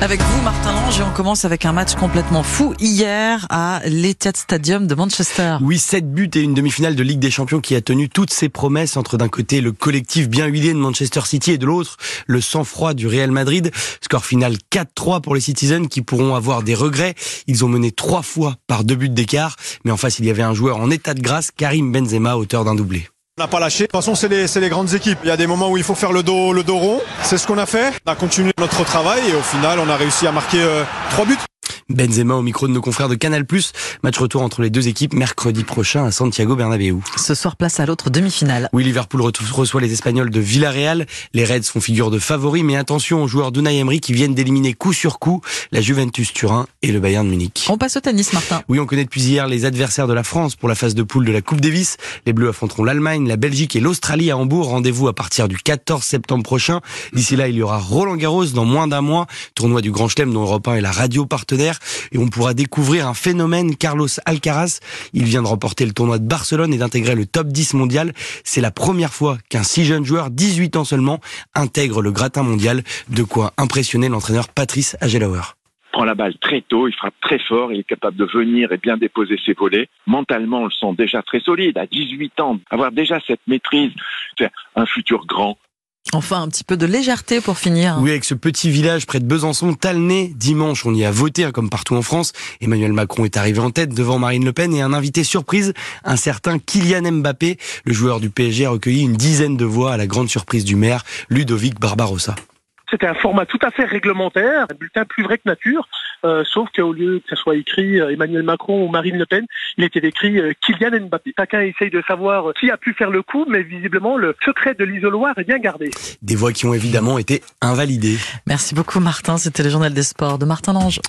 Avec vous, Martin Lange, et on commence avec un match complètement fou hier à l'Etihad Stadium de Manchester. Oui, 7 buts et une demi-finale de Ligue des Champions qui a tenu toutes ses promesses entre d'un côté le collectif bien huilé de Manchester City et de l'autre le sang-froid du Real Madrid. Score final 4-3 pour les Citizens qui pourront avoir des regrets. Ils ont mené 3 fois par 2 buts d'écart, mais en face il y avait un joueur en état de grâce, Karim Benzema, auteur d'un doublé. On n'a pas lâché. De toute façon, c'est les grandes équipes. Il y a des moments où il faut faire le dos rond. C'est ce qu'on a fait. On a continué notre travail et au final, on a réussi à marquer 3 buts. Benzema au micro de nos confrères de Canal+. Match retour entre les deux équipes mercredi prochain à Santiago Bernabéu. Ce soir, place à l'autre demi-finale. Oui, Liverpool reçoit les Espagnols de Villarreal. Les Reds font figure de favoris, mais attention aux joueurs d'Unai Emery qui viennent d'éliminer coup sur coup la Juventus Turin et le Bayern Munich. On passe au tennis, Martin. Oui, on connaît depuis hier les adversaires de la France pour la phase de poule de la Coupe Davis. Les Bleus affronteront l'Allemagne, la Belgique et l'Australie à Hambourg. Rendez-vous à partir du 14 septembre prochain. D'ici là, il y aura Roland Garros dans moins d'un mois. Tournoi du Grand Chelem dont Europe 1 est la radio partenaire. Et on pourra découvrir un phénomène, Carlos Alcaraz. Il vient de remporter le tournoi de Barcelone et d'intégrer le top 10 mondial. C'est la première fois qu'un si jeune joueur, 18 ans seulement, intègre le gratin mondial. De quoi impressionner l'entraîneur Patrice Agelauer. Prend la balle très tôt, il frappe très fort, il est capable de venir et bien déposer ses volets. Mentalement, on le sent déjà très solide. À 18 ans, avoir déjà cette maîtrise, c'est un futur grand. Enfin, un petit peu de légèreté pour finir. Oui, avec ce petit village près de Besançon, Talnay, dimanche, on y a voté, comme partout en France. Emmanuel Macron est arrivé en tête devant Marine Le Pen et un invité surprise, un certain Kylian Mbappé. Le joueur du PSG a recueilli une dizaine de voix à la grande surprise du maire, Ludovic Barbarossa. C'était un format tout à fait réglementaire, un bulletin plus vrai que nature, sauf qu'au lieu que ça soit écrit Emmanuel Macron ou Marine Le Pen, il était écrit Kylian Mbappé. Chacun essaye de savoir qui a pu faire le coup, mais visiblement le secret de l'isoloir est bien gardé. Des voix qui ont évidemment été invalidées. Merci beaucoup, Martin. C'était le journal des sports de Martin Lange.